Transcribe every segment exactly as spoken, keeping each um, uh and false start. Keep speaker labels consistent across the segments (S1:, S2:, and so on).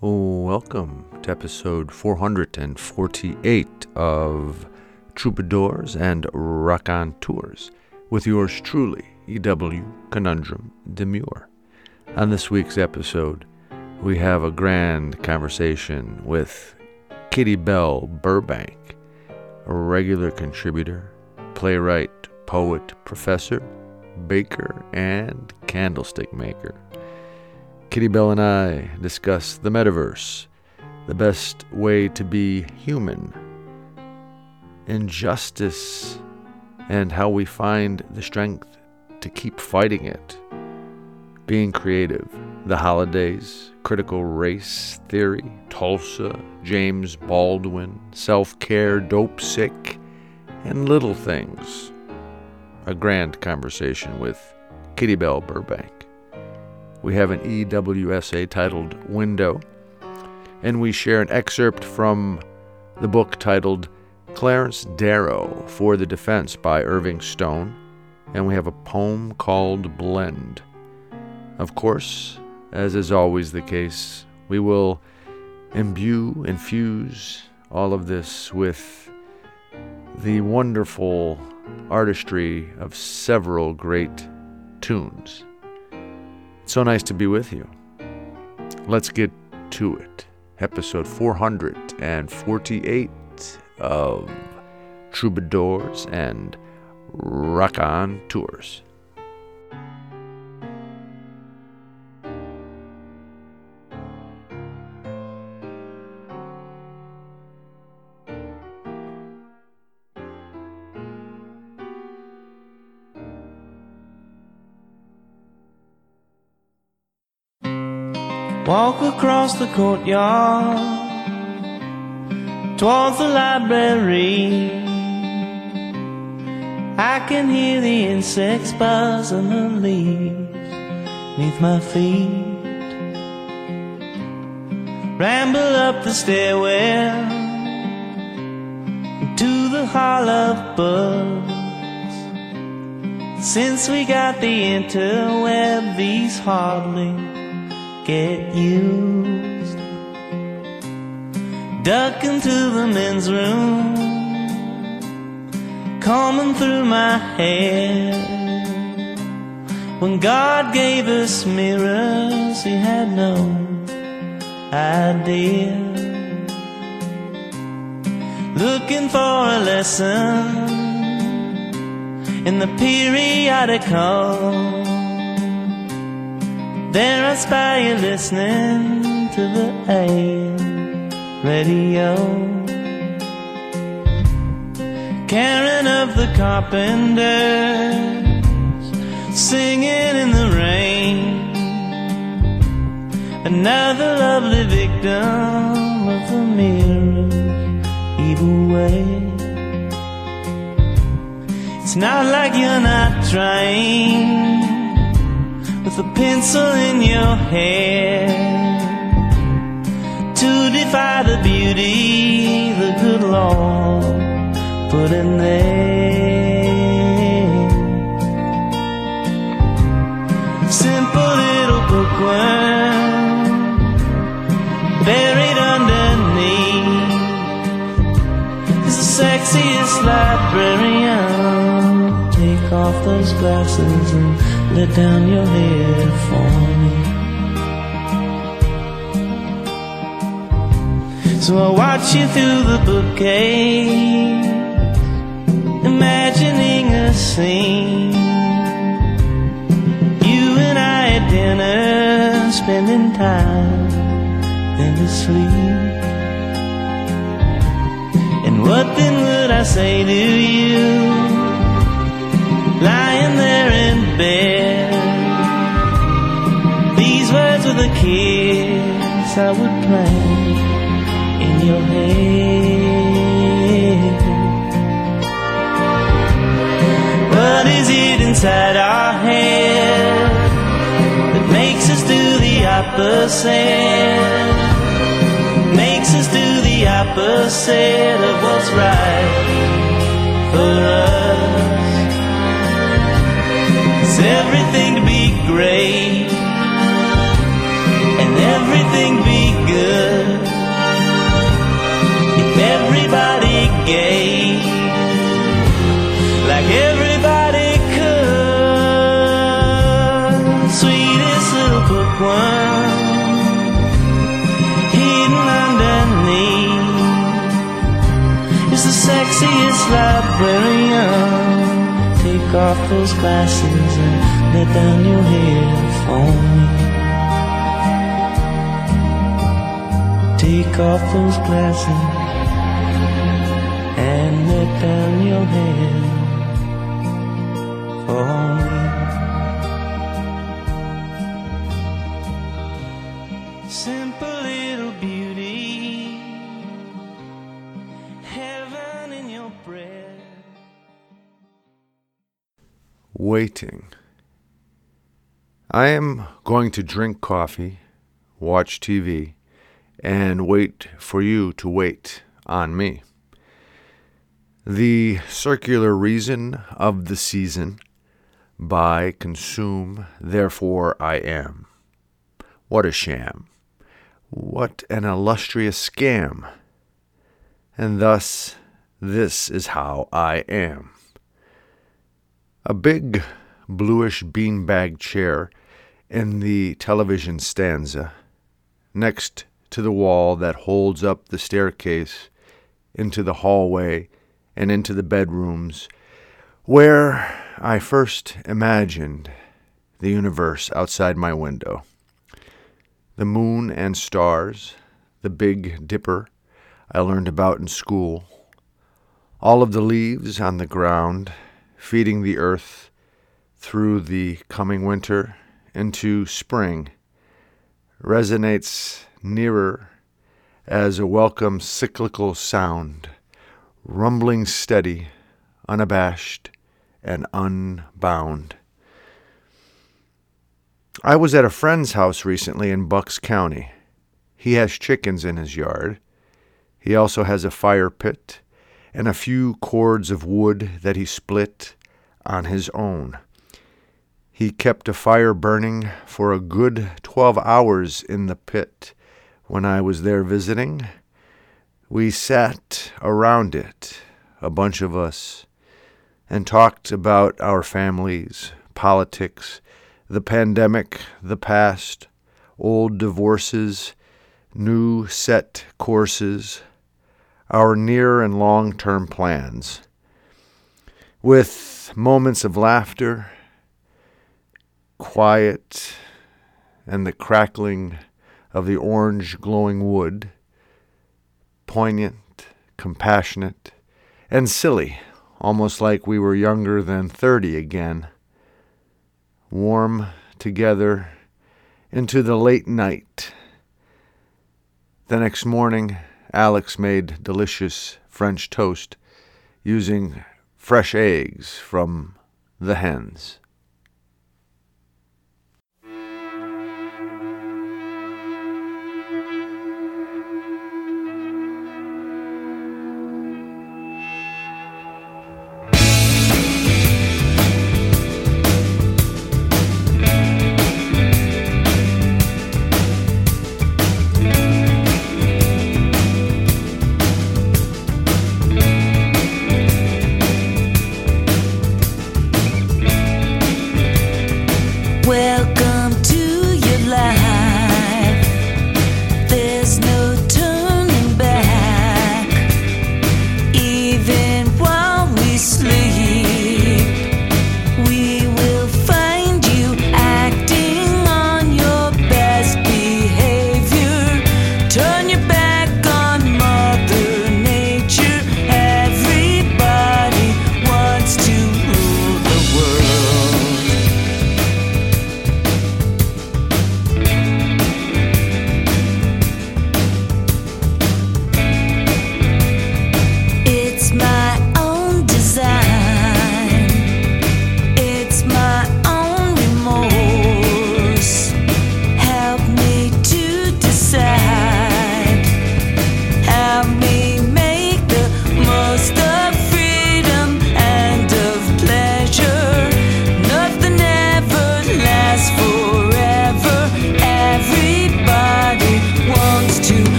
S1: Welcome to episode four hundred forty-eight of Troubadours and Raconteurs with yours truly, E W Conundrum Demure. On this week's episode, we have a grand conversation with Kitty Bell Burbank, a regular contributor, playwright, poet, professor, baker, and candlestick maker. Kitty Bell and I discuss the metaverse, the best way to be human, injustice, and how we find the strength to keep fighting it, being creative, the holidays, critical race theory, Tulsa, James Baldwin, self-care, dope sick, and little things. A grand conversation with Kitty Bell Burbank. We have an E W essay titled Window, and we share an excerpt from the book titled Clarence Darrow for the Defense by Irving Stone, and we have a poem called Blend. Of course, as is always the case, we will imbue, infuse all of this with the wonderful artistry of several great tunes. It's so nice to be with you. Let's get to it. Episode four hundred forty-eight of Troubadours and Raconteurs.
S2: Walk across the courtyard towards the library. I can hear the insects buzz and the leaves beneath my feet. Ramble up the stairwell to the hall of books. Since we got the interweb, these hardly get used. Duck into the men's room, combing through my hair. When God gave us mirrors, He had no idea. Looking for a lesson in the periodical. There I spy you listening to the A M radio. Karen of the Carpenters, singing in the rain. Another lovely victim of the mirror's evil way. It's not like you're not trying with a pencil in your hair to defy the beauty the good Lord put in there. Simple little bookworm buried underneath is the sexiest librarian. Take off those glasses and let down your hair for me. So I watch you through the bookcase, imagining a scene. You and I at dinner, spending time in the sleep. And what then would I say to you, lying there in bed? These words with a kiss I would plant in your head. What is it inside our head that makes us do the opposite? Makes us do the opposite of what's right for us. It's everything to be great and everything be good. see its librarian. Take off those glasses and let down your hair for me. Take off those glasses and let down your hair for me. Simple little beauty, heaven in your breath.
S1: Waiting. I am going to drink coffee, watch T V, and wait for you to wait on me. The circular reason of the season: buy, consume, therefore I am. What a sham. What an illustrious scam. And thus, this is how I am. A big bluish beanbag chair in the television stanza, next to the wall that holds up the staircase into the hallway and into the bedrooms, where I first imagined the universe outside my window. The moon and stars, the Big Dipper I learned about in school, all of the leaves on the ground, feeding the earth through the coming winter into spring, resonates nearer as a welcome cyclical sound, rumbling steady, unabashed, and unbound. I was at a friend's house recently in Bucks County. He has chickens in his yard. He also has a fire pit and a few cords of wood that he split on his own. He kept a fire burning for a good twelve hours in the pit when I was there visiting. We sat around it, a bunch of us, and talked about our families, politics, the pandemic, the past, old divorces, new set courses, our near and long-term plans, with moments of laughter, quiet, and the crackling of the orange glowing wood, poignant, compassionate, and silly, almost like we were younger than thirty again, warm together into the late night. The next morning, Alex made delicious French toast using fresh eggs from the hens.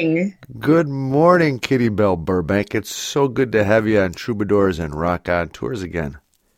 S3: morning.
S1: Good morning, Kitty Bell Burbank. It's so good to have you on Troubadours and Rock On Tours again.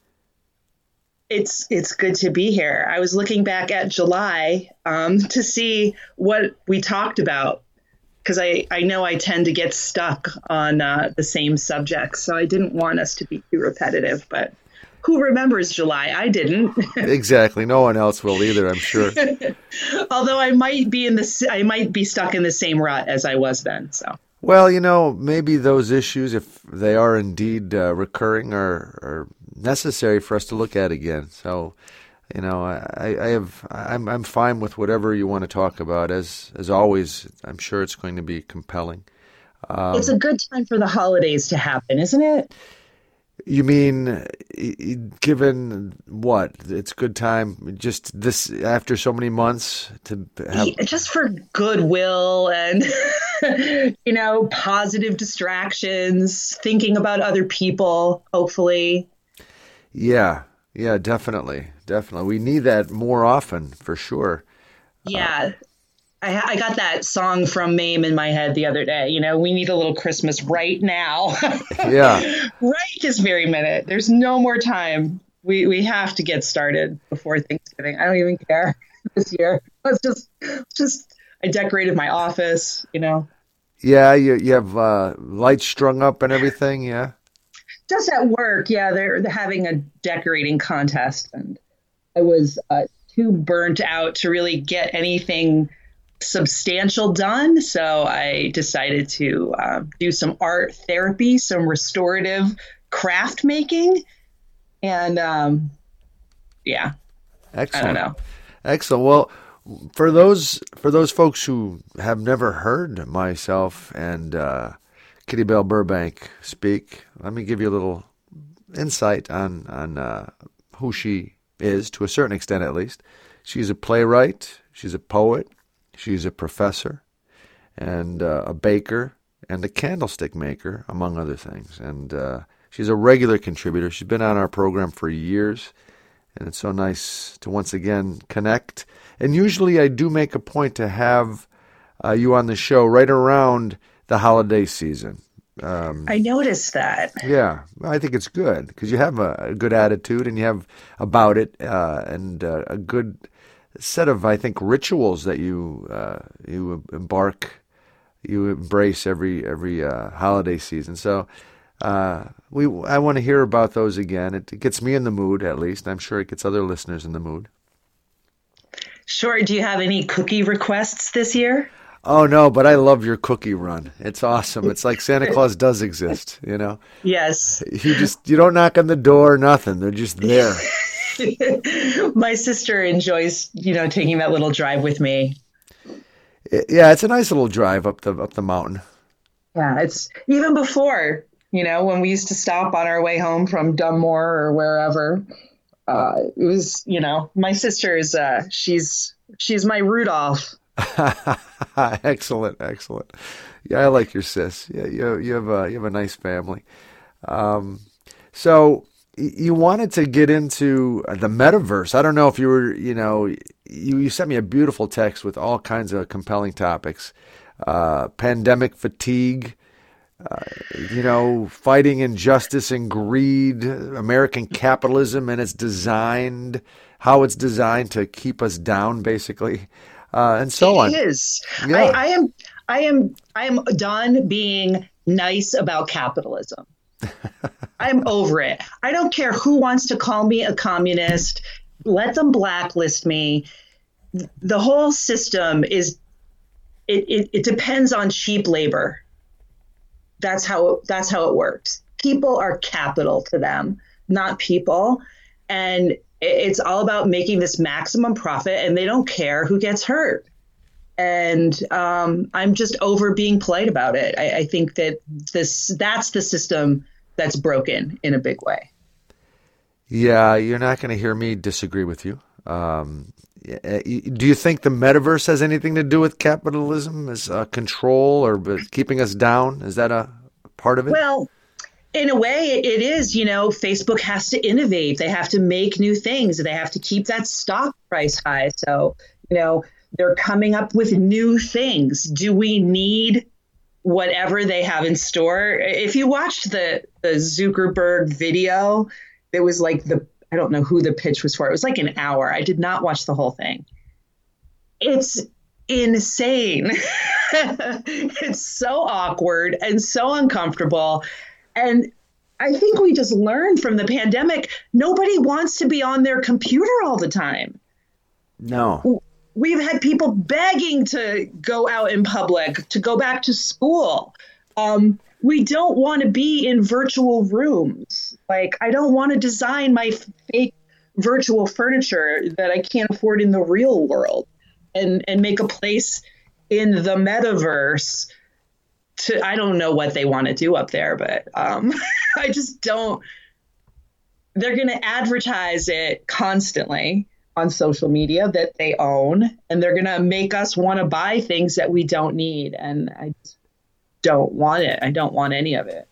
S3: It's it's good to be here. I was looking back at July um, to see what we talked about, because I, I know I tend to get stuck on uh, the same subjects. So I didn't want us to be too repetitive, but who remembers July? I didn't.
S1: Exactly. No one else will either, I'm sure.
S3: Although I might be in the I might be stuck in the same rut as I was then. So.
S1: Well, you know, maybe those issues, if they are indeed uh, recurring, are, are necessary for us to look at again. So, you know, I, I have I'm I'm fine with whatever you want to talk about. As as always, I'm sure it's going to be compelling.
S3: Um, it's a good time for the holidays to happen, isn't it?
S1: You mean, given what? It's good time just this after so many months to have...
S3: Yeah, just for goodwill and, you know, positive distractions, thinking about other people, hopefully.
S1: Yeah, yeah, definitely. Definitely. We need that more often, for sure.
S3: Yeah. Uh, I, I got that song from Mame in my head the other day. You know, we need a little Christmas right now.
S1: Yeah.
S3: Right this very minute. There's no more time. We we have to get started before Thanksgiving. I don't even care this year. Let's just, just, I decorated my office, you know.
S1: Yeah, you, you have uh, lights strung up and everything, yeah?
S3: Just at work, yeah. They're, they're having a decorating contest. And I was uh, too burnt out to really get anything substantial done. So I decided to uh, do some art therapy, some restorative craft making. And um, yeah,
S1: excellent.
S3: I don't know.
S1: Excellent. Well, for those for those folks who have never heard myself and uh, Kitty Bell Burbank speak, let me give you a little insight on, on uh, who she is, to a certain extent at least. She's a playwright. She's a poet. She's a professor and uh, a baker and a candlestick maker, among other things. And uh, she's a regular contributor. She's been on our program for years, and it's so nice to once again connect. And usually I do make a point to have uh, you on the show right around the holiday season.
S3: Um, I noticed that.
S1: Yeah, I think it's good because you have a, a good attitude and you have about it uh, and uh, a good set of, I think, rituals that you uh, you embark, you embrace every every uh, holiday season. So uh, we I want to hear about those again. It, it gets me in the mood, at least. I'm sure it gets other listeners in the mood.
S3: Sure. Do you have any cookie requests this year?
S1: Oh, no, but I love your cookie run. It's awesome. It's like Santa Claus does exist, you know?
S3: Yes.
S1: You just, you don't knock on the door, nothing. They're just there.
S3: My sister enjoys, you know, taking that little drive with me.
S1: Yeah, it's a nice little drive up the up the mountain.
S3: Yeah, it's even before, you know, when we used to stop on our way home from Dunmore or wherever. Uh, it was, you know, my sister's, uh, she's she's my Rudolph.
S1: Excellent, excellent. Yeah, I like your sis. Yeah, you you have a you have a nice family. Um, so you wanted to get into the metaverse. I don't know if you were, you know, you, you sent me a beautiful text with all kinds of compelling topics. Uh, pandemic fatigue, uh, you know, fighting injustice and greed, American capitalism and it's designed, how it's designed to keep us down, basically, uh, and so on.
S3: It is. Yeah. I, I am. I am. I am done being nice about capitalism. I'm over it. I don't care who wants to call me a communist. Let them blacklist me. The whole system is, it, it, it depends on cheap labor. That's how, that's how it works. People are capital to them, not people. And it's all about making this maximum profit and they don't care who gets hurt. And um, I'm just over being polite about it. I, I think that this that's the system that's broken in a big way.
S1: Yeah, you're not going to hear me disagree with you. Um, do you think the metaverse has anything to do with capitalism as uh, control or keeping us down? Is that a part of it?
S3: Well, in a way, it, it is. You know, Facebook has to innovate. They have to make new things. They have to keep that stock price high. So, you know, they're coming up with new things. Do we need whatever they have in store. If you watched the, the Zuckerberg video, it was like the, I don't know who the pitch was for. It was like an hour. I did not watch the whole thing. It's insane. It's so awkward and so uncomfortable. And I think we just learned from the pandemic, nobody wants to be on their computer all the time.
S1: No.
S3: We've had people begging to go out in public, to go back to school. Um, we don't want to be in virtual rooms. Like, I don't want to design my fake virtual furniture that I can't afford in the real world and, and make a place in the metaverse to, I don't know what they want to do up there, but um, I just don't, they're going to advertise it constantly on social media that they own, and they're going to make us want to buy things that we don't need. And I just don't want it. I don't want any of it.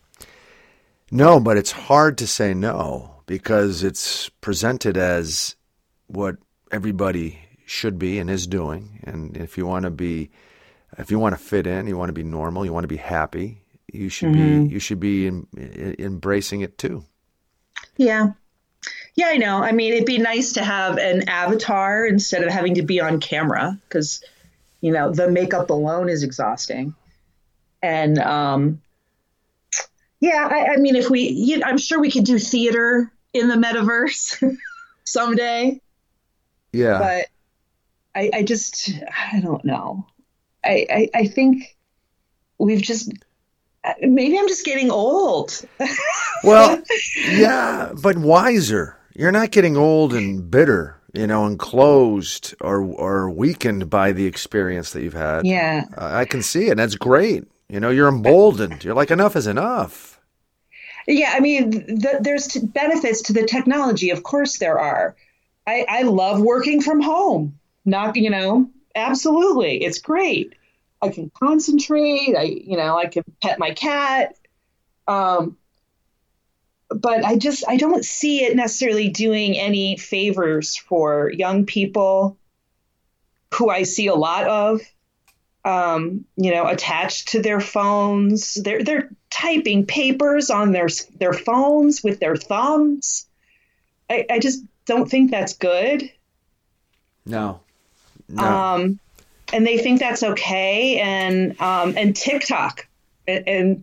S1: No, but it's hard to say no because it's presented as what everybody should be and is doing. And if you want to be, if you want to fit in, you want to be normal, you want to be happy, you should mm-hmm. be, you should be in, in, embracing it too.
S3: Yeah. Yeah, I know. I mean, it'd be nice to have an avatar instead of having to be on camera because, you know, the makeup alone is exhausting. And, um, yeah, I, I mean, if we, you, I'm sure we could do theater in the metaverse someday.
S1: Yeah.
S3: But I, I just, I don't know. I, I, I think we've just, maybe I'm just getting old.
S1: Well, yeah, but wiser. You're not getting old and bitter, you know, and closed or or weakened by the experience that you've had.
S3: Yeah.
S1: Uh, I can see it. That's great. You know, you're emboldened. You're like, enough is enough.
S3: Yeah, I mean, the, there's t- benefits to the technology. Of course there are. I, I love working from home. Not, you know, absolutely. It's great. I can concentrate. I, you know, I can pet my cat. Um, but I just, I don't see it necessarily doing any favors for young people who I see a lot of, um, you know, attached to their phones. They're, they're typing papers on their, their phones with their thumbs. I, I just don't think that's good.
S1: No. No.
S3: Um, and they think that's okay. And, um, and TikTok and, and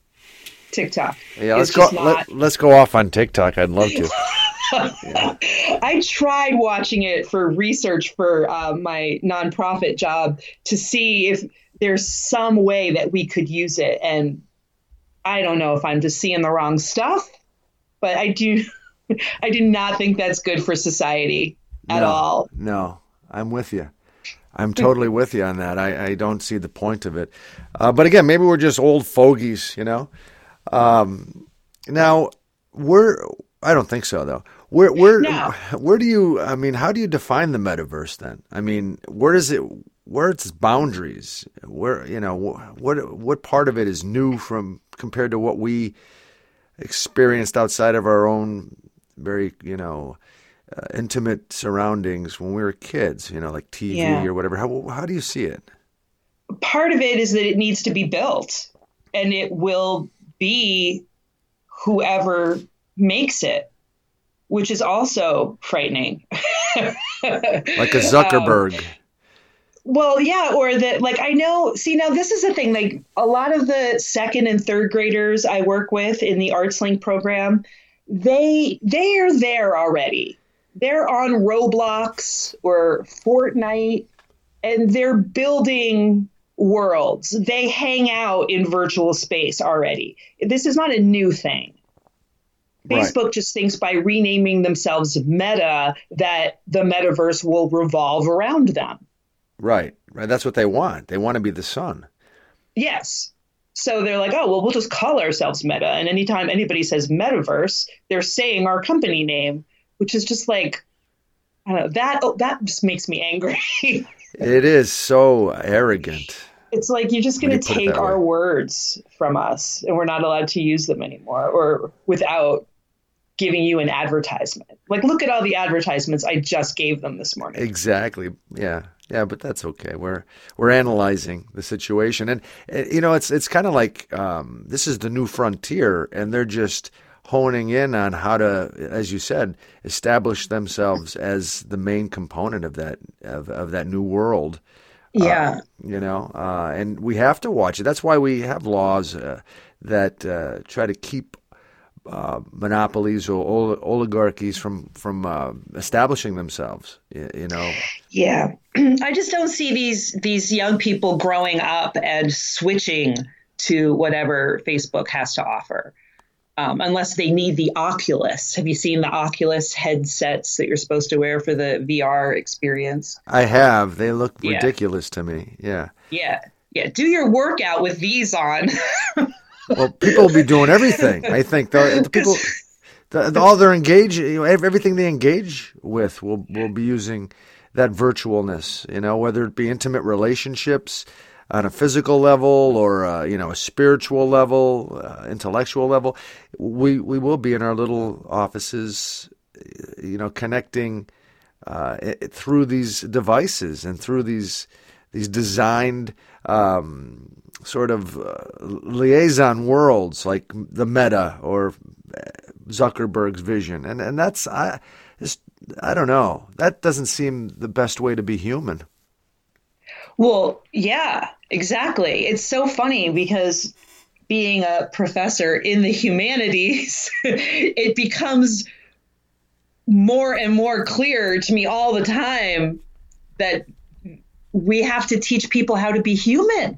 S3: TikTok.
S1: Yeah, let's go. Not... Let, let's go off on TikTok. I'd love to. Yeah.
S3: I tried watching it for research for uh, my nonprofit job to see if there's some way that we could use it, and I don't know if I'm just seeing the wrong stuff, but I do. I do not think that's good for society at
S1: no,
S3: all.
S1: No, I'm with you. I'm totally with you on that. I, I don't see the point of it. Uh, but again, maybe we're just old fogies, you know. Um, now, we're, I don't think so, though. Where, where,
S3: no.
S1: where do you, I mean, how do you define the metaverse then? I mean, where does it, where are its boundaries? Where, you know, what, what part of it is new from, compared to what we experienced outside of our own very, you know, uh, intimate surroundings when we were kids, you know, like T V
S3: yeah.
S1: or whatever. How, how do you see it?
S3: Part of it is that it needs to be built, and it will be whoever makes it, which is also frightening.
S1: Like a Zuckerberg. Um,
S3: well, yeah, or that, like, I know, see, now this is the thing, like a lot of the second and third graders I work with in the ArtsLink program, they, they are there already. They're on Roblox or Fortnite, and they're building worlds. They hang out in virtual space already. This is not a new thing.
S1: Right.
S3: Facebook just thinks by renaming themselves Meta that the metaverse will revolve around them.
S1: Right. Right. That's what they want. They want to be the sun.
S3: Yes. So they're like, oh, well, we'll just call ourselves Meta. And anytime anybody says metaverse, they're saying our company name, which is just like, I don't know, that, oh, that just makes me angry.
S1: It is so arrogant.
S3: It's like you're just going to take our way. words from us, and we're not allowed to use them anymore, or without giving you an advertisement. Like, look at all the advertisements I just gave them this morning.
S1: Exactly. Yeah. Yeah, but that's okay. We're we're analyzing the situation, and, uh, you know, it's it's kind of like um, this is the new frontier, and they're just honing in on how to, as you said, establish themselves as the main component of that of, of that new world.
S3: Yeah.
S1: Uh, you know, uh, and we have to watch it. That's why we have laws uh, that uh, try to keep uh, monopolies or ol- oligarchies from from uh, establishing themselves. You, you know.
S3: Yeah. I just don't see these these young people growing up and switching to whatever Facebook has to offer. Um, unless they need the Oculus. Have you seen the Oculus headsets that you're supposed to wear for the V R experience?
S1: I have. They look
S3: Yeah.
S1: ridiculous to me. Yeah.
S3: Yeah. Yeah. Do your workout with these on.
S1: Well, people will be doing everything. I think the, the people, the, the, all they're engaged, you know, ev- everything they engage with will will be using that virtualness. You know, whether it be intimate relationships on a physical level or uh, you know, a spiritual level, uh, intellectual level, we we will be in our little offices, you know, connecting uh, it, through these devices and through these these designed um, sort of uh, liaison worlds like the Meta or Zuckerberg's vision, and and that's I just I don't know, that doesn't seem the best way to be human.
S3: Well, yeah, exactly. It's so funny because being a professor in the humanities, it becomes more and more clear to me all the time that we have to teach people how to be human.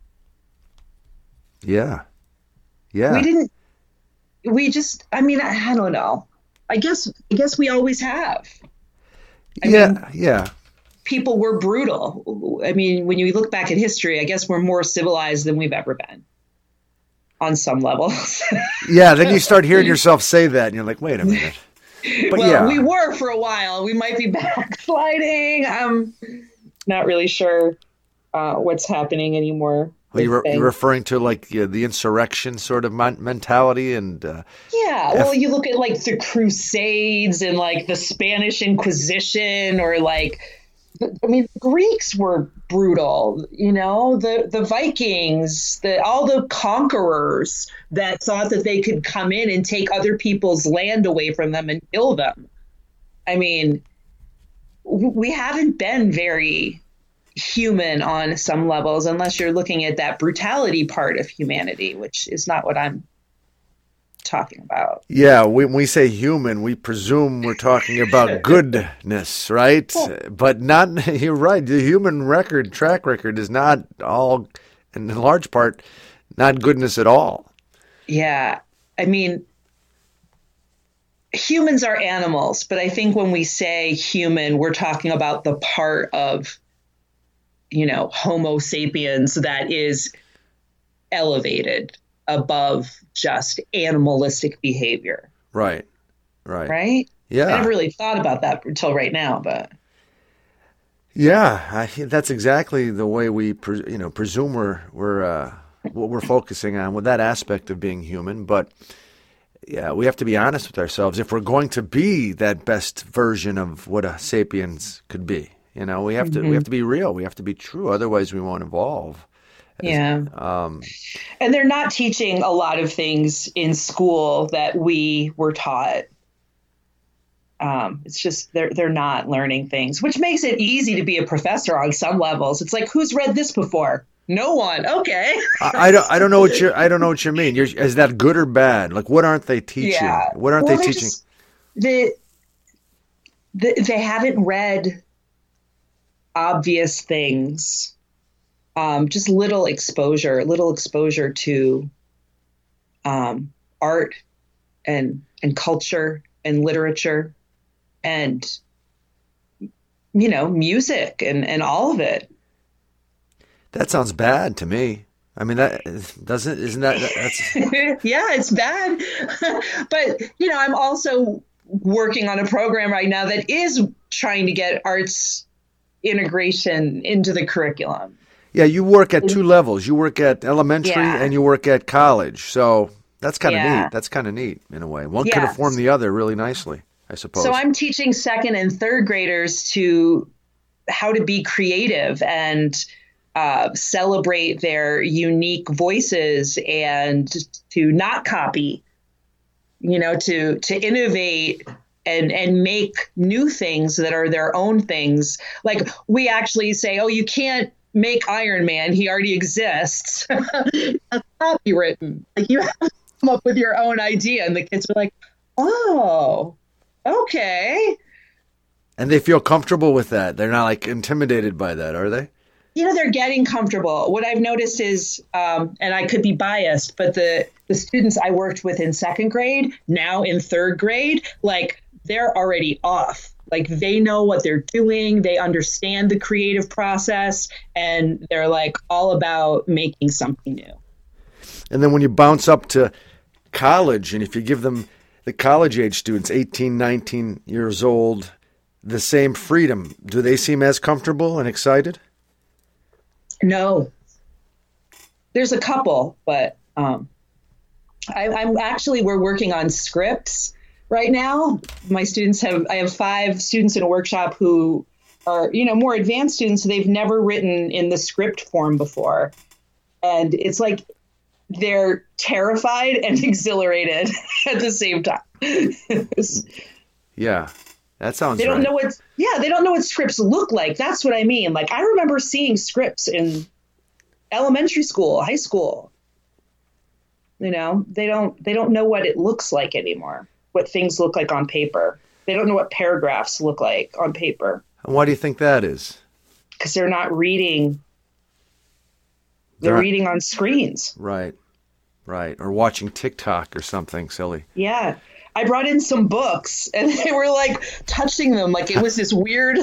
S1: Yeah. Yeah.
S3: We didn't, we just, I mean, I, I don't know. I guess, I guess we always have. I
S1: yeah.
S3: mean,
S1: yeah.
S3: people were brutal. I mean, when you look back at history, I guess we're more civilized than we've ever been on some levels.
S1: Yeah. Then you start hearing yourself say that and you're like, wait a minute. But
S3: well,
S1: yeah.
S3: we were for a while. We might be backsliding. I'm not really sure uh, what's happening anymore.
S1: Well, you're,
S3: with
S1: you're
S3: things.
S1: referring to like uh, the insurrection sort of mon- mentality and uh,
S3: Yeah,
S1: F-
S3: well, you look at like the Crusades and like the Spanish Inquisition, or like, I mean, the Greeks were brutal, you know, the, the Vikings, the all the conquerors that thought that they could come in and take other people's land away from them and kill them. I mean, w- we haven't been very human on some levels, unless you're looking at that brutality part of humanity, which is not what I'm talking about.
S1: Yeah, when we say human, we presume we're talking about goodness, right? But not, you're right, the human record, track record is not all, and in large part, not goodness at all.
S3: Yeah. I mean, humans are animals, but I think when we say human, we're talking about the part of, you know, Homo sapiens that is elevated above just animalistic behavior.
S1: Right, right.
S3: Right?
S1: Yeah.
S3: I never really thought about that until right now, but
S1: Yeah, I, that's exactly the way we, pre, you know, presume we're, we're uh, what we're focusing on with that aspect of being human. But yeah, we have to be honest with ourselves if we're going to be that best version of what a sapiens could be. You know, we have to
S3: Mhm.
S1: we have to be real. We have to be true. Otherwise, we won't evolve. As-
S3: yeah.
S1: Um,
S3: And they're not teaching a lot of things in school that we were taught. Um, it's just they're they're not learning things, which makes it easy to be a professor on some levels. It's like, who's read this before? No one. Okay.
S1: I, I don't. I don't know what you. I don't know what you mean. You're, is that good or bad? Like, what aren't they teaching?
S3: Yeah.
S1: What aren't
S3: Well,
S1: they
S3: they're
S1: teaching?
S3: just- they, they they haven't read obvious things. Um, just little exposure, little exposure to um, art and and culture and literature and, you know, music and, and all of it.
S1: That sounds bad to me. I mean, that doesn't. Isn't that? That's.
S3: Yeah, it's bad. But, you know, I'm also working on a program right now that is trying to get arts integration into the curriculum.
S1: Yeah, you work at two levels. You work at elementary
S3: Yeah.
S1: and you work at college. So that's kind of
S3: Yeah.
S1: neat. That's kind of neat in a way. One could
S3: Yes.
S1: inform the other really nicely, I suppose.
S3: So I'm teaching second and third graders to how to be creative and uh, celebrate their unique voices and to not copy, you know, to to innovate and and make new things that are their own things. Like we actually say, oh, you can't make Iron Man. He already exists. That's copywritten. Like you have to come up with your own idea. And the kids are like, oh, okay.
S1: And they feel comfortable with that. They're not like intimidated by that, are they?
S3: You know, they're getting comfortable. What I've noticed is, um, and I could be biased, but the, the students I worked with in second grade, now in third grade, like they're already off. Like they know what they're doing. They understand the creative process and they're like all about making something new.
S1: And then when you bounce up to college and if you give them the college age students, eighteen, nineteen years old, the same freedom, do they seem as comfortable and excited?
S3: No. There's a couple, but um, I, I'm actually, we're working on scripts right now. My students have, I have five students in a workshop who are, you know, more advanced students. They've never written in the script form before. And it's like they're terrified and exhilarated at the same time.
S1: Yeah, that sounds
S3: They don't
S1: right.
S3: know what, yeah, they don't know what scripts look like. That's what I mean. Like I remember seeing scripts in elementary school, high school. You know, they don't, they don't know what it looks like anymore. What things look like on paper. They don't know what paragraphs look like on paper.
S1: And why do you think that is?
S3: Because they're not reading. They're,
S1: They're-
S3: reading on screens.
S1: Right, right. Or watching TikTok or something silly.
S3: Yeah. I brought in some books and they were like touching them like it was this weird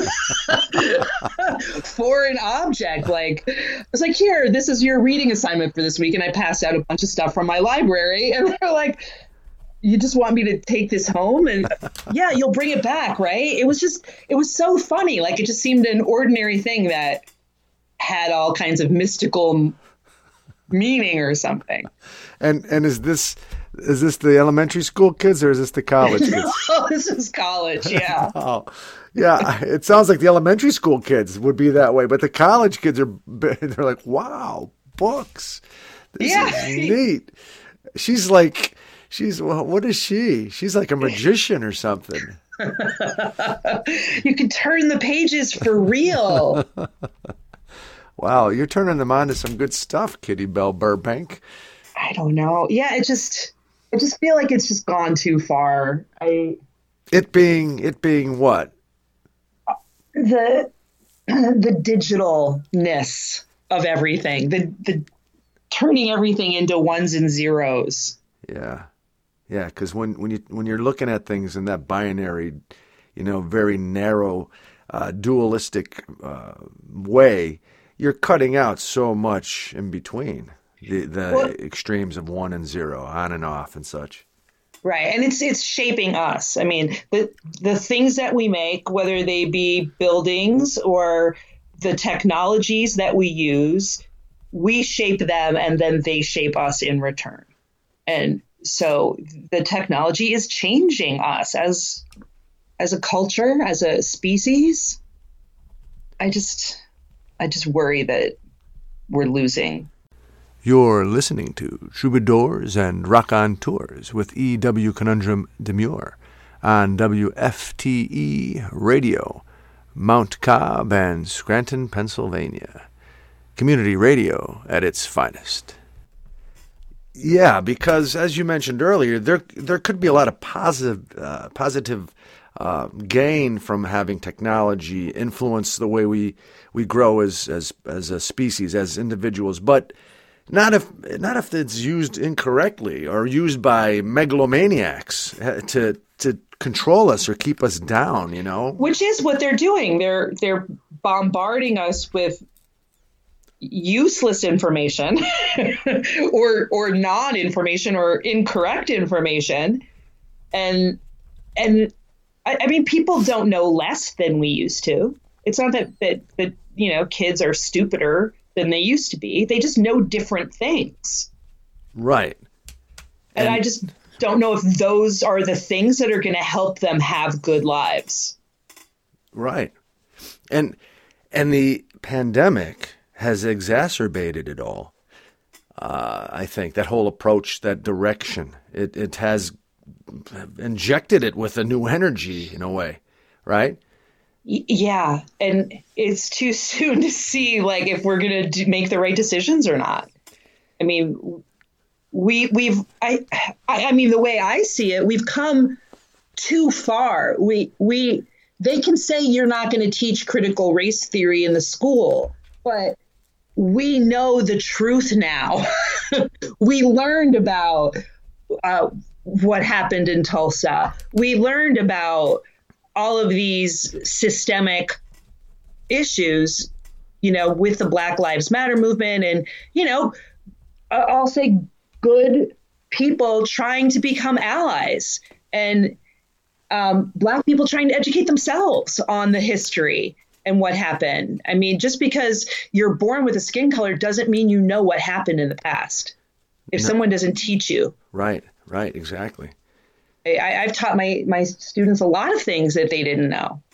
S3: foreign object. Like, I was like, here, this is your reading assignment for this week. And I passed out a bunch of stuff from my library. And they're like, you just want me to take this home? And yeah, you'll bring it back, right? It was just, it was so funny. Like, it just seemed an ordinary thing that had all kinds of mystical meaning or something.
S1: And and is this is this the elementary school kids or is this the college kids?
S3: Oh, this is college, yeah.
S1: Oh, yeah. It sounds like the elementary school kids would be that way, but the college kids are they're like, wow, books. This
S3: Yeah.
S1: is neat. She's like, she's well, what is she? She's like a magician or something.
S3: You can turn the pages for real.
S1: Wow, you're turning them on to some good stuff, Kitty Bell Burbank.
S3: I don't know. Yeah, it just, I just feel like it's just gone too far. I
S1: It being it being what?
S3: the the digitalness of everything, the the turning everything into ones and zeros.
S1: Yeah, yeah. Because when when you when you're looking at things in that binary, you know, very narrow, uh, dualistic uh, way, you're cutting out so much in between the the
S3: Well-
S1: extremes of one and zero, on and off, and such.
S3: Right. And it's it's shaping us. I mean, the the things that we make, whether they be buildings or the technologies that we use, we shape them and then they shape us in return. And so the technology is changing us as as a culture, as a species. I just I just worry that we're losing.
S1: You're listening to Troubadours and Rock on Tours with E W. Conundrum Demure on W F T E Radio, Mount Cobb and Scranton, Pennsylvania. Community radio at its finest. Yeah, because as you mentioned earlier, there there could be a lot of positive uh, positive uh, gain from having technology influence the way we we grow as as as a species, as individuals, but Not if not if it's used incorrectly or used by megalomaniacs to to control us or keep us down, you know.
S3: Which is what they're doing. They're they're bombarding us with useless information or or non-information or incorrect information. And and I, I mean, people don't know less than we used to. It's not that that, that you know, kids are stupider than they used to be. They just know different things.
S1: Right.
S3: And,
S1: And-
S3: I just don't know if those are the things that are going to help them have good lives.
S1: Right. And And the pandemic has exacerbated it all. Uh, I think that whole approach, that direction, it, it has injected it with a new energy in a way, right?
S3: Yeah, and it's too soon to see like if we're going to make the right decisions or not. I mean, we we've I, I I mean the way I see it, we've come too far. We we they can say you're not going to teach critical race theory in the school, but we know the truth now. We learned about uh, what happened in Tulsa. We learned about all of these systemic issues, you know, with the Black Lives Matter movement, and, you know, I'll say good people trying to become allies, and um, Black people trying to educate themselves on the history and what happened. I mean, just because you're born with a skin color doesn't mean you know what happened in the past. If no. someone doesn't teach you.
S1: Right, right, exactly.
S3: I, I've taught my, my students a lot of things that they didn't know.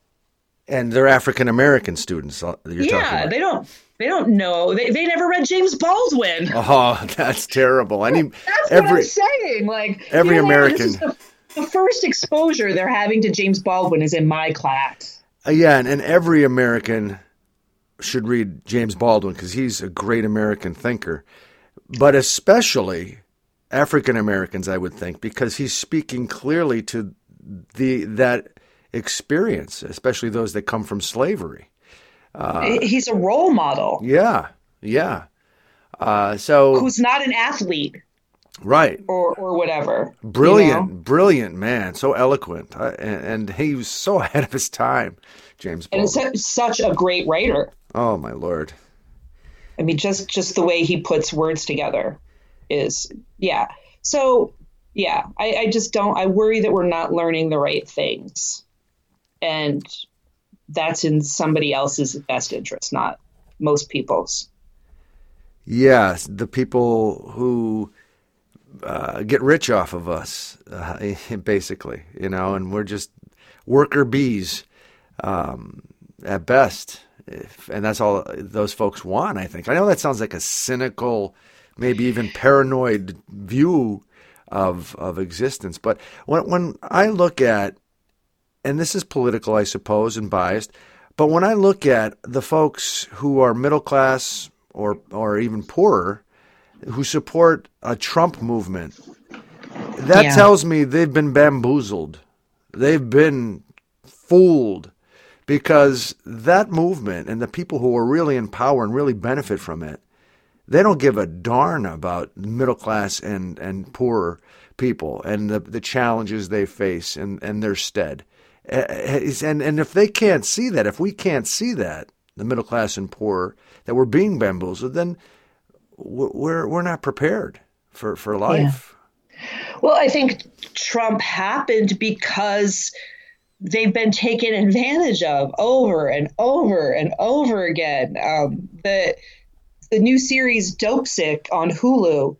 S1: And they're African American students. You're
S3: yeah,
S1: talking about.
S3: they don't they don't know. They they never read James Baldwin.
S1: Oh, that's terrible. I mean,
S3: that's
S1: every,
S3: what I'm saying. Like
S1: every
S3: you know,
S1: American.
S3: This is the, the first exposure they're having to James Baldwin is in my class.
S1: Uh, yeah, and, and every American should read James Baldwin because he's a great American thinker, but especially African Americans, I would think, because he's speaking clearly to the that experience, especially those that come from slavery.
S3: Uh, he's a role model.
S1: Yeah, yeah. Uh, so
S3: who's not an athlete,
S1: right?
S3: Or or whatever.
S1: Brilliant,
S3: you know?
S1: brilliant man, so eloquent, uh, and, and he was so ahead of his time, James Baldwin.
S3: And such a great writer.
S1: Oh my Lord!
S3: I mean, just just the way he puts words together is, yeah. So, yeah, I, I just don't, I worry that we're not learning the right things. And that's in somebody else's best interest, not most people's.
S1: Yes, the people who uh, get rich off of us, uh, basically, you know, and we're just worker bees um, at best. If, and that's all those folks want, I think. I know that sounds like a cynical, maybe even paranoid view of of existence. But when when I look at, and this is political, I suppose, and biased, but when I look at the folks who are middle class or or even poorer, who support a Trump movement, that yeah. tells me they've been bamboozled. They've been fooled, because that movement and the people who are really in power and really benefit from it, they don't give a darn about middle class and, and poorer people and the, the challenges they face and, and their stead. And, and if they can't see that, if we can't see that, the middle class and poorer, that we're being bamboozled, then we're we're not prepared for, for life.
S3: Yeah. Well, I think Trump happened because they've been taken advantage of over and over and over again. Um, the The new series Dopesick on Hulu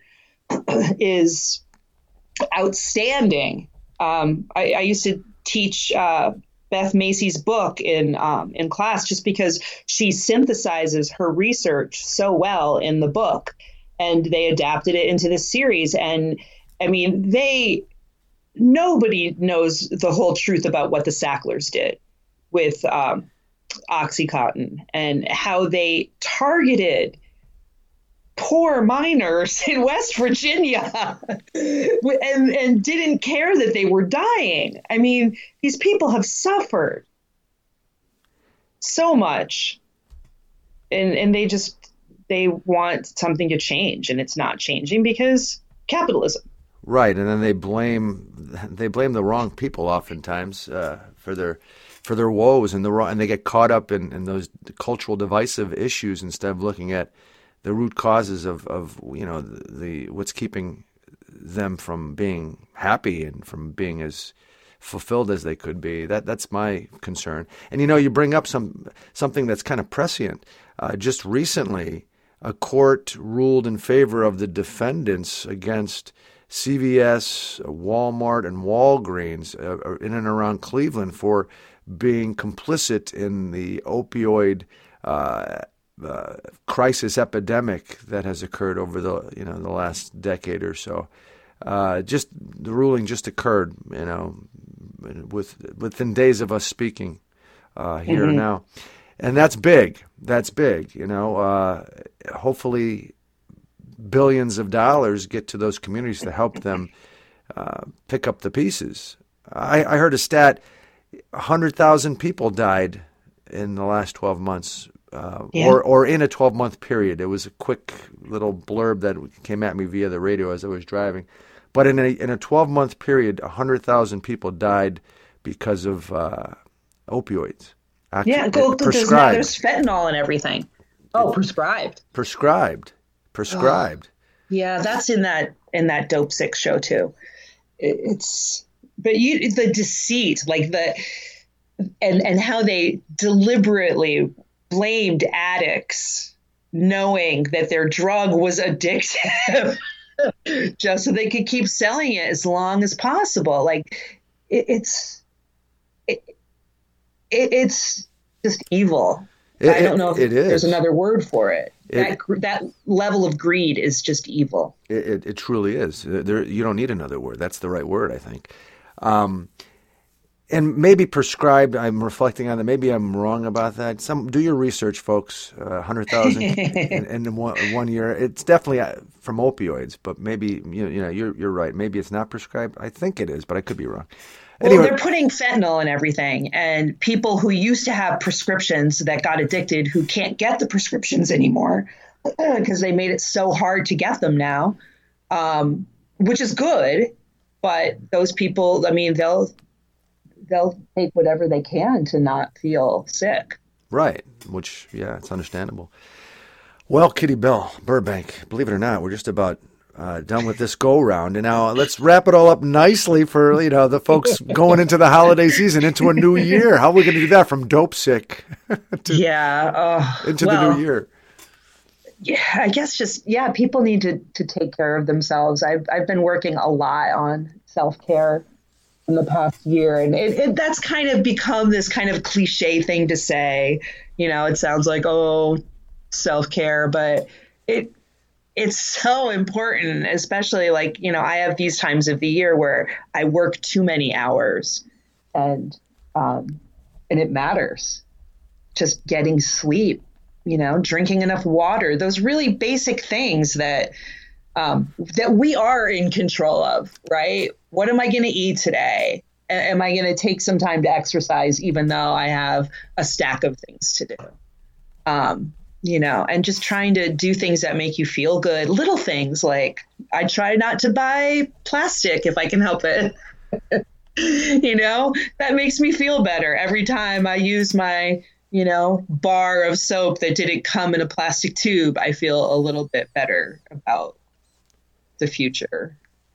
S3: is outstanding. Um, I, I used to teach uh, Beth Macy's book in um, in class just because she synthesizes her research so well in the book, and they adapted it into this series. And I mean, they nobody knows the whole truth about what the Sacklers did with um, OxyContin and how they targeted poor miners in West Virginia and, and didn't care that they were dying. I mean, these people have suffered so much, and, and they just, they want something to change, and it's not changing because capitalism.
S1: Right. And then they blame, they blame the wrong people oftentimes uh, for their, for their woes, and the wrong, and they get caught up in, in those cultural divisive issues instead of looking at the root causes of, of you know, the, the what's keeping them from being happy and from being as fulfilled as they could be. That that's my concern. And you know, you bring up some something that's kind of prescient. Uh, just recently, a court ruled in favor of the defendants against C V S, Walmart, and Walgreens uh, in and around Cleveland for being complicit in the opioid uh, uh, crisis epidemic that has occurred over the you know the last decade or so. Uh, just the ruling just occurred, you know, with within days of us speaking uh, here mm-hmm. now, and that's big. That's big. You know, uh, hopefully, billions of dollars get to those communities to help them uh, pick up the pieces. I, I heard a stat: a hundred thousand people died in the last twelve months. Uh, yeah. or, or in a twelve-month period. It was a quick little blurb that came at me via the radio as I was driving. But in a in a twelve-month period, one hundred thousand people died because of uh, opioids.
S3: Actually, yeah, go, there's, now there's fentanyl and everything. Oh, prescribed.
S1: Prescribed. Prescribed.
S3: Oh. Yeah, that's in that in that Dope Sick show too. It, it's but you the deceit, like the and and how they deliberately blamed addicts, knowing that their drug was addictive, just so they could keep selling it as long as possible. Like it, it's, it, it, it's just evil.
S1: It,
S3: I don't know if
S1: it is.
S3: There's another word for it.
S1: it
S3: that that level of greed is just evil.
S1: It, it, it truly is. There, you don't need another word. That's the right word, I think. Um, And maybe prescribed, I'm reflecting on that. Maybe I'm wrong about that. Some do your research, folks. Uh, one hundred thousand in, in one, one year. It's definitely from opioids, but maybe you know, you know you're you're right. Maybe it's not prescribed. I think it is, but I could be wrong.
S3: Anyway. Well, they're putting fentanyl in everything, and people who used to have prescriptions that got addicted who can't get the prescriptions anymore because they made it so hard to get them now, um, which is good. But those people, I mean, they'll. they'll take whatever they can to not feel sick.
S1: Right, which, yeah, it's understandable. Well, Kitty Bell Burbank, believe it or not, we're just about uh, done with this go-round. And now let's wrap it all up nicely for, you know, the folks going into the holiday season, into a new year. How are we going to do that from Dope Sick to,
S3: yeah, uh,
S1: into well, the new year?
S3: Yeah, I guess just, yeah, people need to, to take care of themselves. I've, I've been working a lot on self-care in the past year. And it, it, that's kind of become this kind of cliche thing to say. You know, it sounds like, oh, self-care, but it it's so important, especially like, you know, I have these times of the year where I work too many hours and um, and it matters. Just getting sleep, you know, drinking enough water, those really basic things that Um, that we are in control of, right? What am I going to eat today? A- am I going to take some time to exercise, even though I have a stack of things to do? Um, you know, and just trying to do things that make you feel good. Little things like I try not to buy plastic if I can help it. You know, that makes me feel better every time I use my, you know, bar of soap that didn't come in a plastic tube. I feel a little bit better about the future.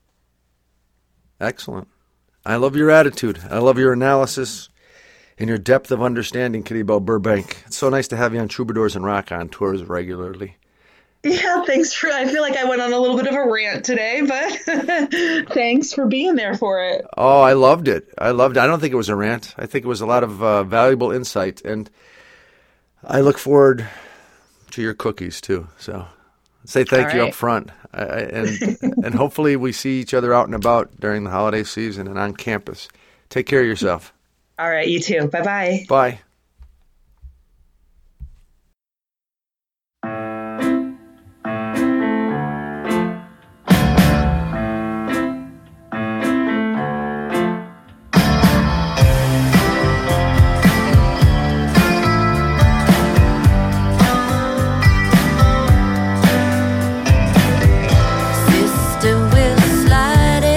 S1: Excellent. I love your attitude. I love your analysis and your depth of understanding, Kitty Bell Burbank. It's so nice to have you on Troubadours and Rock on tours regularly.
S3: Yeah, thanks for, I feel like I went on a little bit of a rant today, but thanks for being there for it.
S1: Oh, I loved it. I loved it. I don't think it was a rant. I think it was a lot of uh, valuable insight, and I look forward to your cookies too. So say thank All you right. up front. I, and and hopefully we see each other out and about during the holiday season and on campus. Take care of yourself.
S3: All right, you too. Bye-bye.
S1: Bye.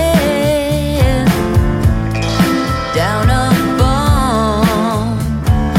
S4: Down a bone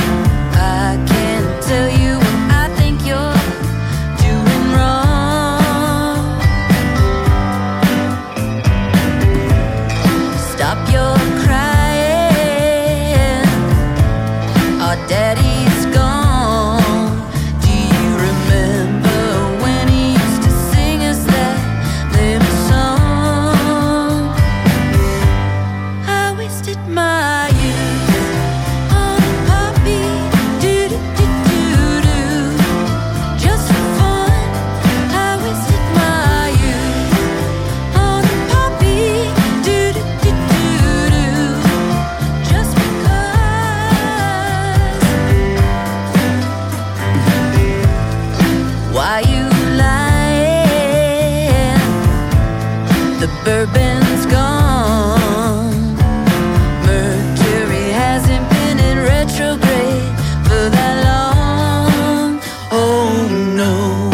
S4: ribbon's gone. Mercury hasn't been in retrograde for that long. Oh no.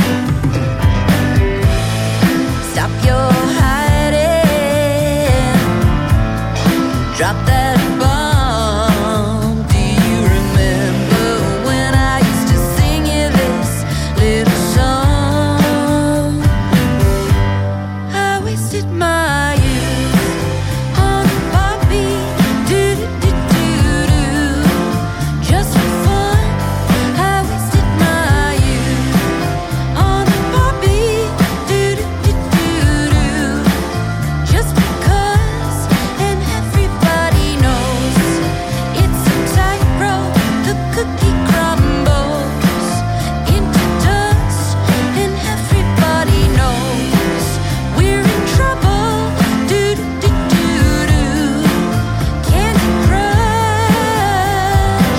S4: Stop your hiding. Drop that bomb. Do you remember when I used to sing you this little song? I wasted my youth on a poppy, do-do-do-do-do, just for fun. I wasted my youth on a poppy, do-do-do-do-do, just because. And everybody knows it's a tightrope. The cookie crumbles into dust, and everybody knows we're in trouble. Do-do-do-do-do, Candy Crush.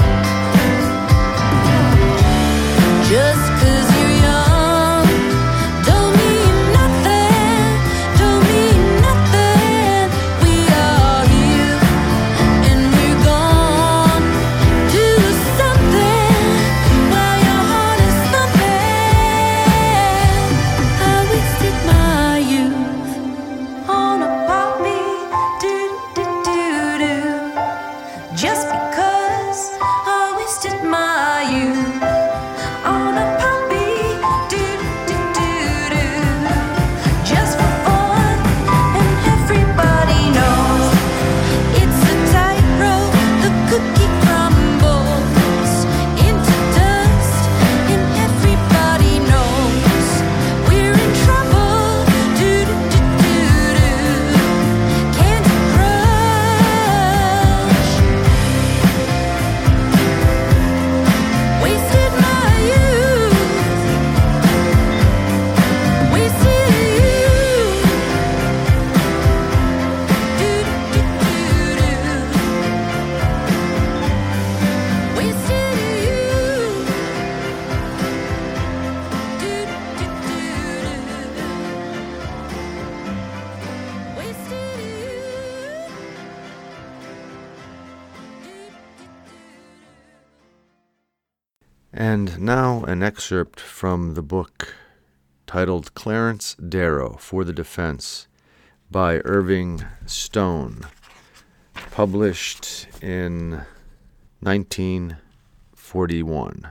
S4: Just 'cause you're young don't mean nothing, don't mean nothing. We are here and we're gone. Do something while your heart is thumping. I wasted my youth on a poppy, do-do-do-do, just because. I wasted my youth on a poppy, do-do-do-do, just for fun. And everybody knows it's a tightrope. The cookie crumbles into dust, and everybody knows we're in trouble. Do-do-do-do-do, Candy Crush. Wasted my youth, wasted youth. Do-do-do-do-do, wasted youth. Do-do-do-do-do, wasted youth.
S1: And now an excerpt from the book titled Clarence Darrow for the Defense by Irving Stone, published in nineteen forty-one.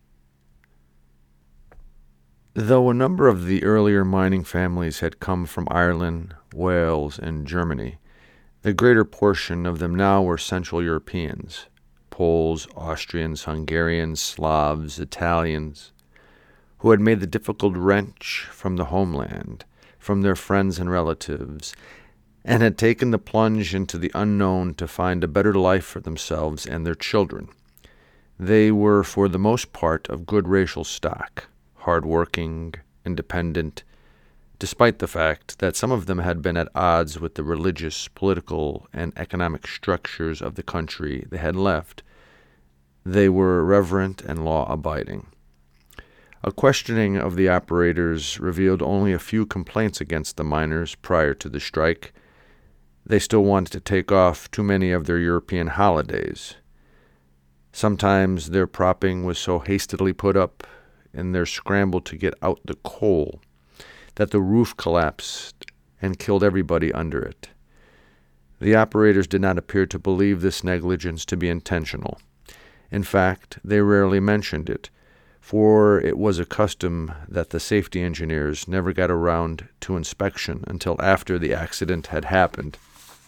S1: Though a number of the earlier mining families had come from Ireland, Wales, and Germany, the greater portion of them now were Central Europeans, Poles, Austrians, Hungarians, Slavs, Italians, who had made the difficult wrench from the homeland, from their friends and relatives, and had taken the plunge into the unknown to find a better life for themselves and their children. They were, for the most part, of good racial stock, hard-working, independent, despite the fact that some of them had been at odds with the religious, political, and economic structures of the country they had left. They were reverent and law-abiding. A questioning of the operators revealed only a few complaints against the miners prior to the strike. They still wanted to take off too many of their European holidays. Sometimes their propping was so hastily put up in their scramble to get out the coal that the roof collapsed and killed everybody under it. The operators did not appear to believe this negligence to be intentional. In fact, they rarely mentioned it, for it was a custom that the safety engineers never got around to inspection until after the accident had happened.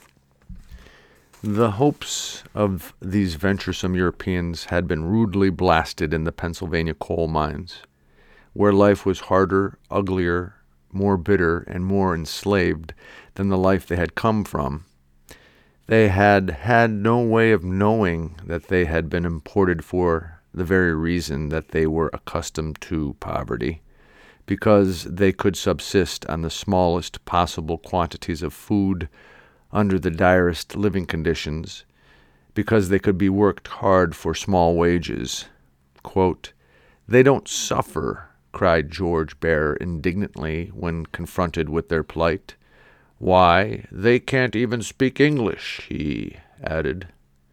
S1: The hopes of these venturesome Europeans had been rudely blasted in the Pennsylvania coal mines, where life was harder, uglier, more bitter, and more enslaved than the life they had come from. They had had no way of knowing that they had been imported for the very reason that they were accustomed to poverty, because they could subsist on the smallest possible quantities of food under the direst living conditions, because they could be worked hard for small wages. Quote, "They don't suffer," cried George Bear indignantly when confronted with their plight. Why, they can't even speak English, he added.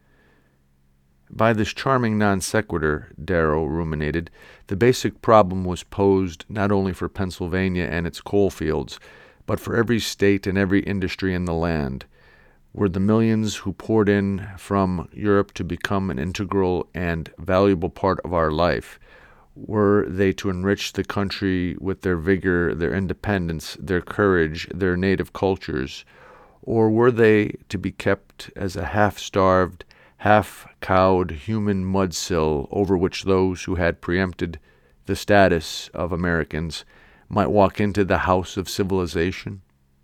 S1: By this charming non sequitur, Darrow ruminated, the basic problem was posed not only for Pennsylvania and its coal fields, but for every state and every industry in the land. Were the millions who poured in from Europe to become an integral and valuable part of our life, were they to enrich the country with their vigor, their independence, their courage, their native cultures, or were they to be kept as a half-starved, half-cowed human mudsill over which those who had preempted the status of Americans might walk into the house of civilization?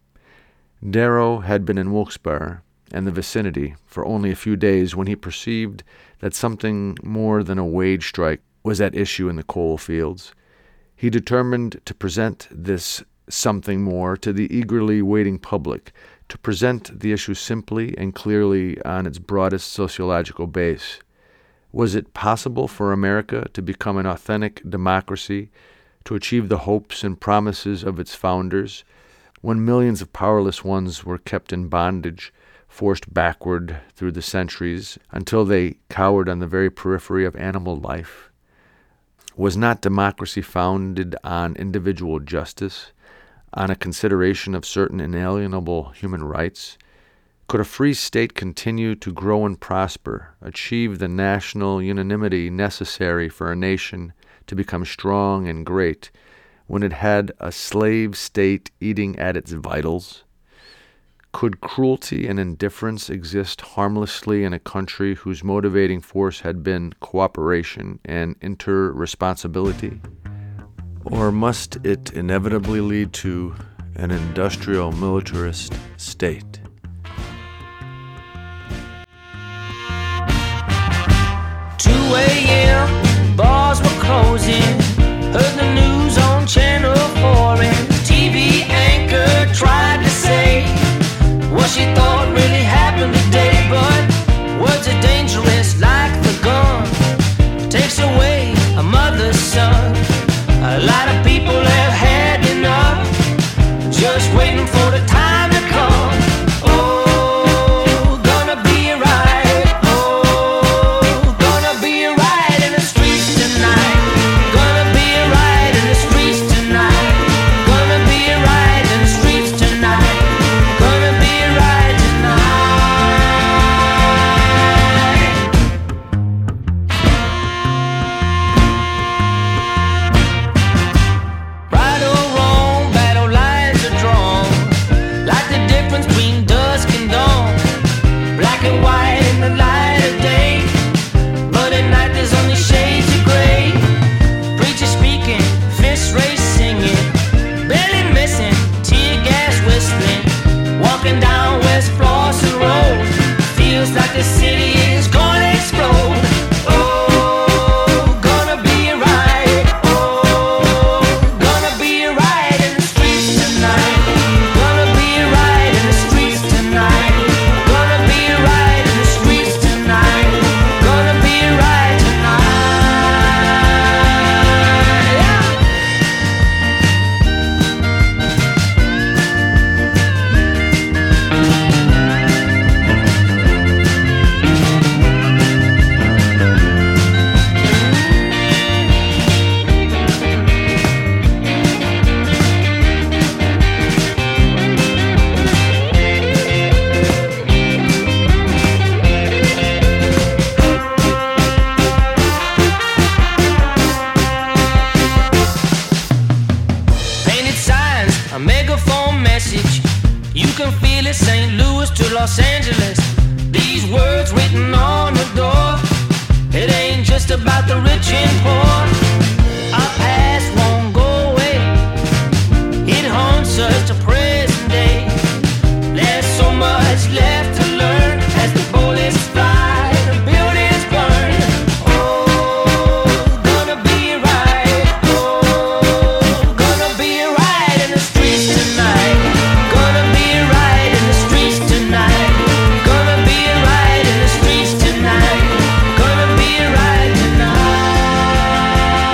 S1: Darrow had been in Wilkes-Barre and the vicinity for only a few days when he perceived that something more than a wage strike was at issue in the coal fields. He determined to present this something more to the eagerly waiting public, to present the issue simply and clearly on its broadest sociological base. Was it possible for America to become an authentic democracy, to achieve the hopes and promises of its founders, when millions of powerless ones were kept in bondage, forced backward through the centuries until they cowered on the very periphery of animal life? Was not democracy founded on individual justice, on a consideration of certain inalienable human rights? Could a free state continue to grow and prosper, achieve the national unanimity necessary for a nation to become strong and great, when it had a slave state eating at its vitals? Could cruelty and indifference exist harmlessly in a country whose motivating force had been cooperation and inter-responsibility? Or must it inevitably lead to an industrial militarist state?
S2: two a.m. bars were closing. Heard the news on Channel four, and the T V anchor tried to say what she thought really happened today. But words are dangerous like the gun, takes away a mother's son. A lot of people have had enough, just waiting for the time to come. Oh, gonna be a riot. Oh, gonna be a riot in the streets tonight. Gonna be a riot in the streets tonight. Gonna be a riot in the streets tonight. Gonna be a riot tonight. Right or wrong, battle lines are drawn, like the difference between dusk and dawn. Black and white in the light of day, but at night there's only shades of gray. Preacher speaking, fist race singing, barely missing, tear gas whistling. Walking down West Flosser Road, feels like the city is gonna explode. Oh, gonna be a riot. Oh, gonna be a riot in the streets tonight. Gonna be a riot in the streets tonight. Gonna be a riot in the streets tonight. Gonna be a riot tonight. Yeah. Painted signs, a megaphone message. You can feel it, Saint Louis to Los Angeles. These words written on the door. It ain't just about the rich and poor. Our past won't go away. It haunts us to present day. There's so much left to learn as the bullets fly and the buildings burn. Oh, gonna be a riot. Oh, gonna be a riot in the streets tonight. Gonna be a riot in the streets tonight. Gonna be a riot in the streets tonight. Gonna be a riot tonight.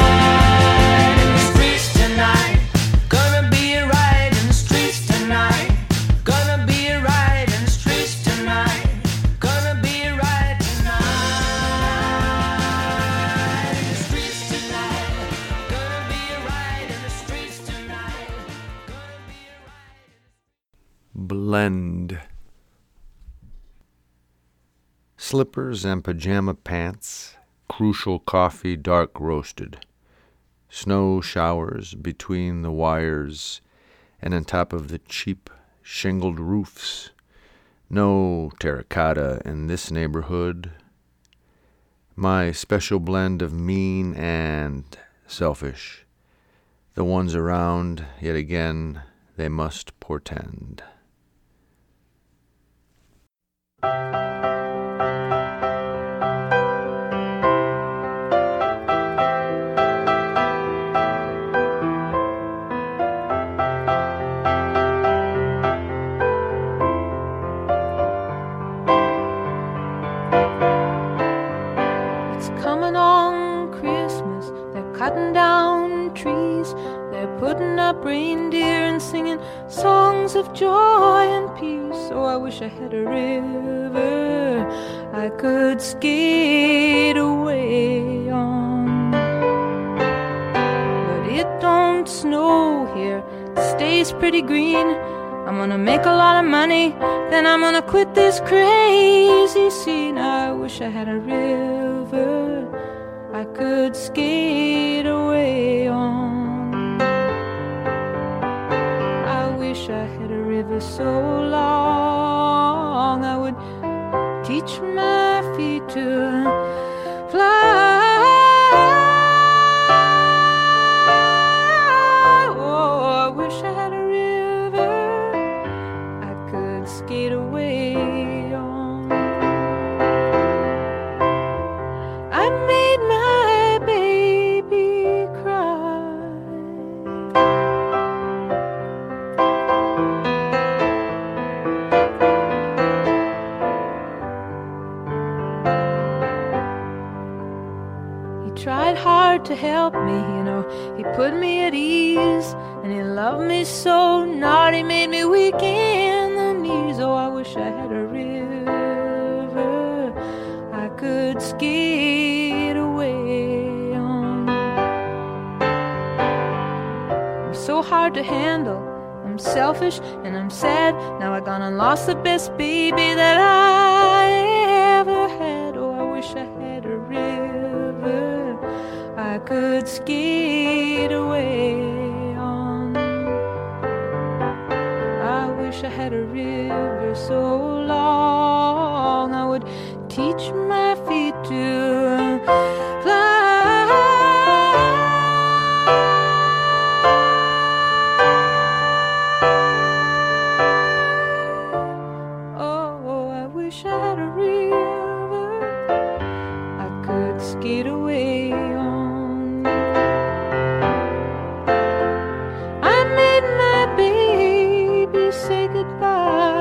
S1: Slippers and pajama pants, crucial coffee dark roasted. Snow showers between the wires and on top of the cheap shingled roofs. No terracotta in this neighborhood. My special blend of mean and selfish. The ones around, yet again, they must portend.
S4: Cutting down trees, they're putting up reindeer and singing songs of joy and peace. Oh, I wish I had a river I could skate away on. But it don't snow here, it stays pretty green. I'm gonna make a lot of money, then I'm gonna quit this crazy scene. I wish I had a river I could skate away on. I wish I had a river so long I would teach my feet to fly. Oh, I wish I had a river I could skate away on. I made my baby cry. He tried hard to help me, you know, he put me at ease, and he loved me so, not he made me weak in the knees. Oh, I wish I had a river I could skate away on. I'm so hard to handle, I'm selfish and I'm sad. Now I gone and lost the best baby that I ever had. Oh, I wish I had a river I could skate away on. I wish I had a river so long I would teach my feet to fly. Oh, I wish I had a river I could skate away on. I made my baby say goodbye.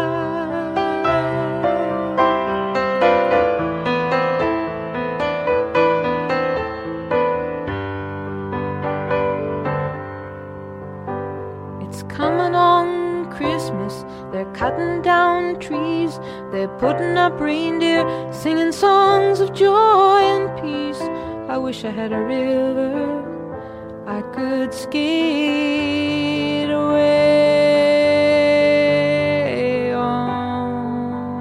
S4: It's coming on Christmas, they're cutting down trees, they're putting up reindeer, singing songs of joy and peace. I wish I had a river I could skate away on.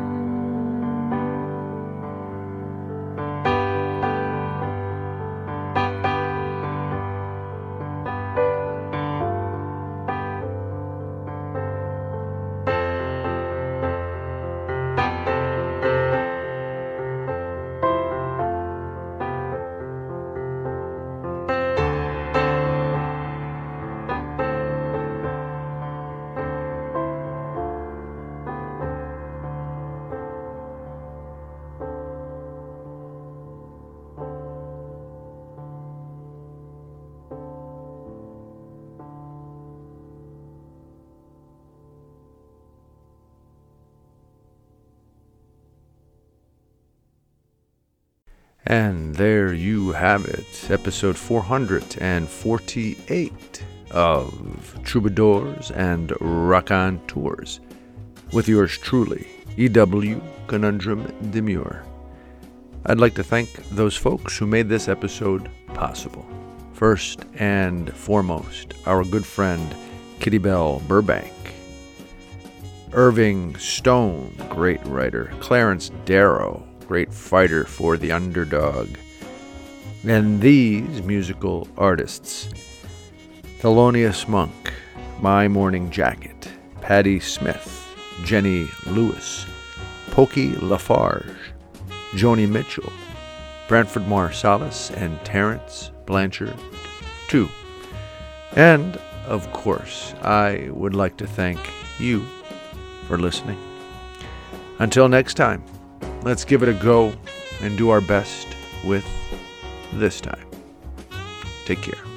S1: And there you have it, episode four hundred forty-eight of Troubadours and Raconteurs, with yours truly, E W Conundrum Demure. I'd like to thank those folks who made this episode possible. First and foremost, our good friend Kitty Bell Burbank, Irving Stone, great writer, Clarence Darrow, great fighter for the underdog. And these musical artists: Thelonious Monk, My Morning Jacket, Patti Smith, Jenny Lewis, Pokey Lafarge, Joni Mitchell, Branford Marsalis, and Terence Blanchard, too. And, of course, I would like to thank you for listening. Until next time, let's give it a go and do our best with this time. Take care.